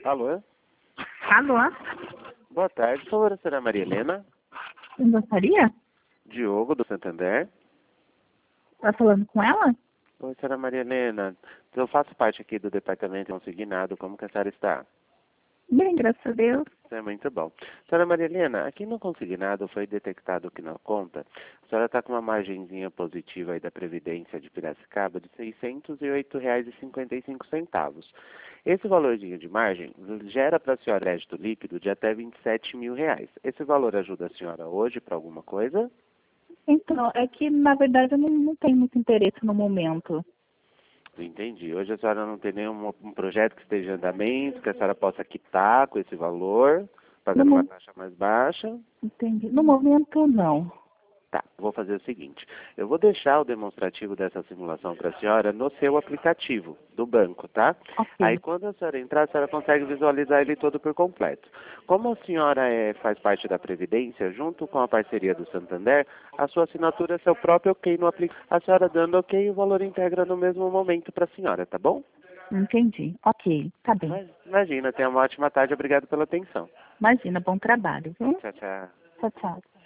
Alô? Alô? Boa tarde, por favor, a senhora Maria Helena? Quem gostaria? Diogo, do Santander. Tá falando com ela? Oi, senhora Maria Helena. Eu faço parte aqui do departamento consignado. Como que a senhora está? Bem, graças a Deus. É muito bom. Senhora Maria Helena, aqui no consignado foi detectado que na conta, a senhora está com uma margenzinha positiva aí da Previdência de Piracicaba de R$ 608,55. Esse valorzinho de margem gera para a senhora crédito líquido de até R$ 27.000. Esse valor ajuda a senhora hoje para alguma coisa? Então, é que na verdade eu não tenho muito interesse no momento. Entendi. Hoje a senhora não tem nenhum projeto que esteja em andamento, que a senhora possa quitar com esse valor, pagando uma taxa mais baixa? Entendi. No momento, não. Tá, vou fazer o seguinte. Eu vou deixar o demonstrativo dessa simulação para a senhora no seu aplicativo do banco, tá? Ok. Aí quando a senhora entrar, a senhora consegue visualizar ele todo por completo. Como a senhora faz parte da Previdência, junto com a parceria do Santander, a sua assinatura é seu próprio ok no aplicativo. A senhora dando ok, o valor integra no mesmo momento para a senhora, tá bom? Entendi. Ok, tá bem. Imagina, tenha uma ótima tarde. Obrigado pela atenção. Imagina, bom trabalho, viu? Tchau, tchau. Tchau, tchau.